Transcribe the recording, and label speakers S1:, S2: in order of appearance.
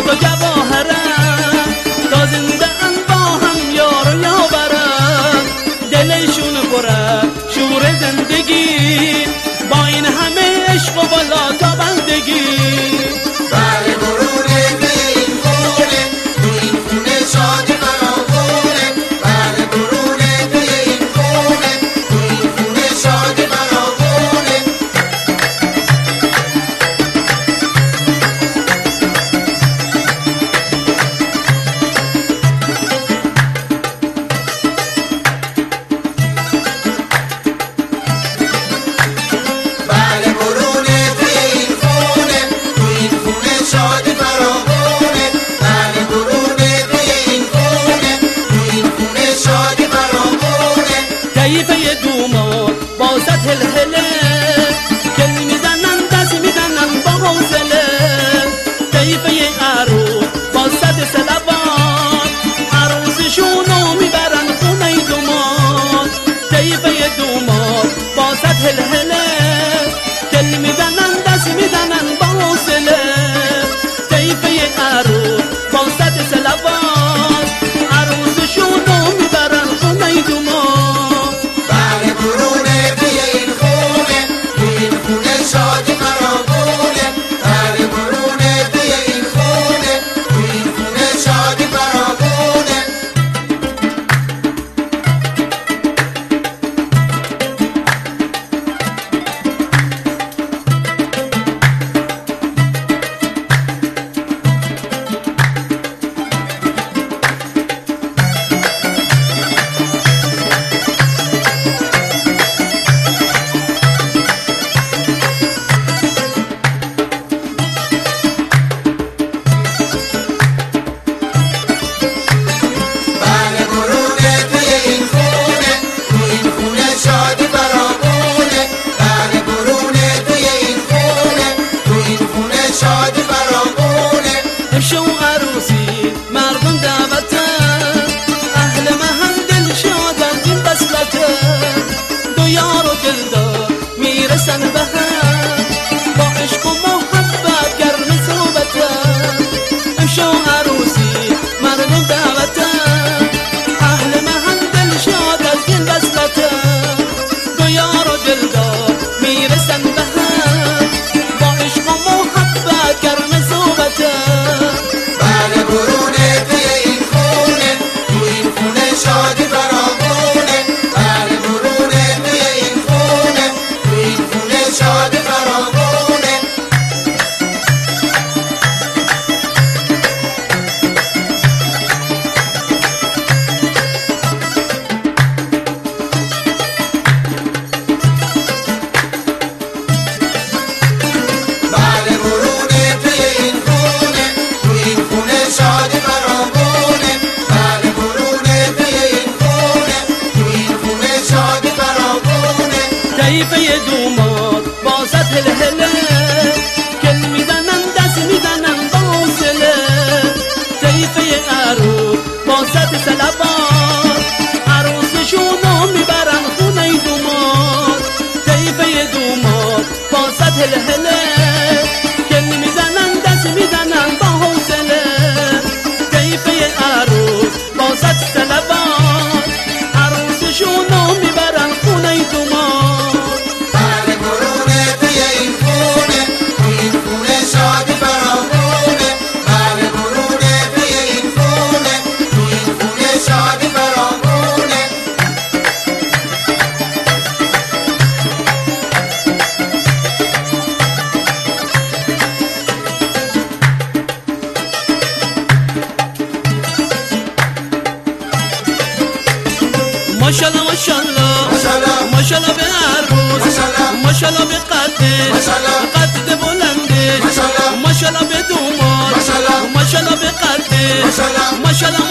S1: و جواهرن، تا زنده ان با هم یار و یاورن. دلشون پره شور زندگی، با این همه عشق و بالا تا بندگی.
S2: بله برونه به این خونه، تو این خونه شادی فراوونه. بله برونه به این خونه، تو این خونه شادی فراوونه. بله برونه به این خونه، تو این خونه شادی فراوونه. بله برونه به این خونه، تو این خونه شادی فراوونه.
S1: طیفه دوما با سطح الهله، گل میزنن دست میزنن با حوصله. طیفه عروس با سطح صلوات، عروسشونو میبرن خونه دومات. طیفه دوما با سطح الهله، گل میزنن دست میزنن با حوصله. طیفه عروس با سطح صلوات، عروسشونو میبرن خونه دومات.
S2: بله برونه به این خونه، تو این خونه شادی فراوونه. بله برونه به این خونه، تو این خونه شادی فراوونه. بله برونه به این خونه، تو این خونه شادی فراوونه. بله برونه به این خونه، تو این خونه شادی فراوونه.
S1: امشو عروسی مردم دعوتن، اهل محل دل شادن این بسلتن. دو یار و دلدار میرسن به هم، با عشق و محبت گرم صحبتن. امشو عروسی مردم دعوتن، اهل محل دل شادن این بسلتن. دو یار و دلدار میرسن به هم، با عشق و محبت گرم صحبتن.
S2: بله برونه به این خونه، تو این خونه شادی فراوونه. بله برونه به این خونه، تو این خونه شادی فراوونه. بله برونه به این خونه، تو این خونه شادی فراوونه. بله برونه به این خونه، تو این خونه شادی فراوونه.
S1: طیفه دومات با سطح الهله، گل میزنن دست میزنن با حوصله. طیفه عروس با سطح صلوات، عروسشونو میبرن خونه دومات. طیفه دومات با سطح الهله، گل میزنن دست میزنن با حوصله. طیفه عروس با سطح صلوات، عروسشونو میبرن خونه دومات.
S2: بله برونه به این خونه، تو این خونه شادی فراوونه. بله برونه به این خونه، تو این خونه شادی فراوونه.
S1: ماشالله ماشالله ماشالله به عروس، ماشالله به قدش، قد بلندش. ماشالله به دومات، ماشالله به قدش، ماشالله